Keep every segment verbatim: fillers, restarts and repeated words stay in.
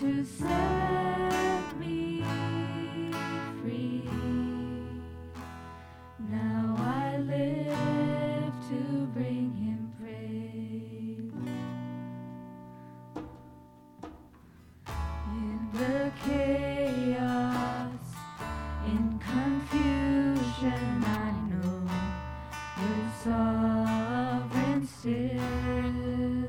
to set me free. Now I live to bring him praise. In the chaos, in confusion, I know you're sovereign still.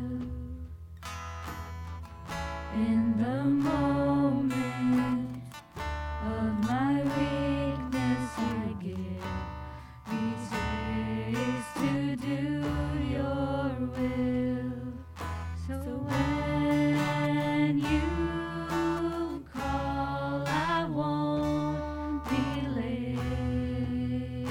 In the moment of my weakness, I give these days to do your will. So when you call, I won't be late.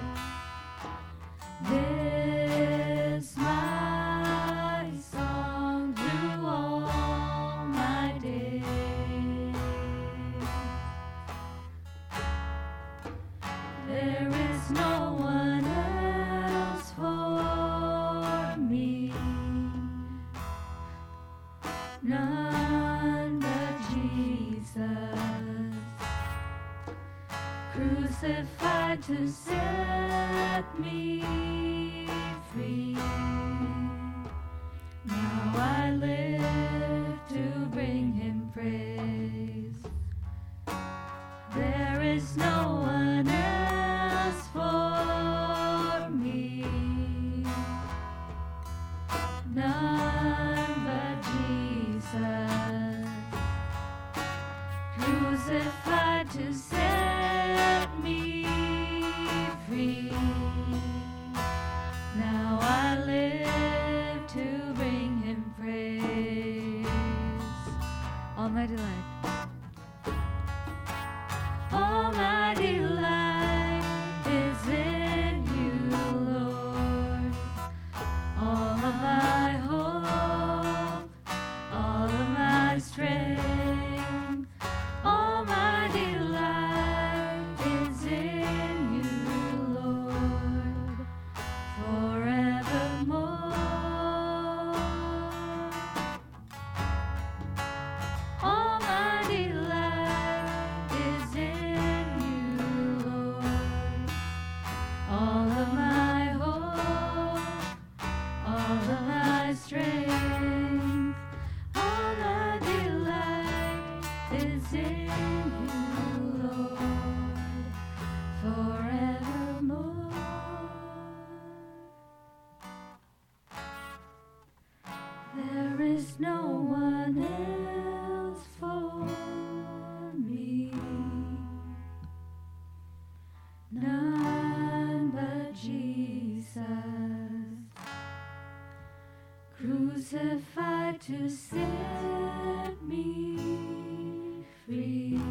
This my song through all my days. There is no one else for me, none but Jesus, crucified to set me free. Now I live to bring him praise. There is no one else for me, none but Jesus, crucified to set me free. Now I live to bring him praise. All my delight. All my delight is in you, Lord. All of my hope, all of my strength, all my delight is in you, Lord, forevermore. All my delight is in you, Lord. All of my hope, all of my strength, all my delight is in you, Lord, forevermore. There is no one else for me, none but Jesus, crucified to set me free.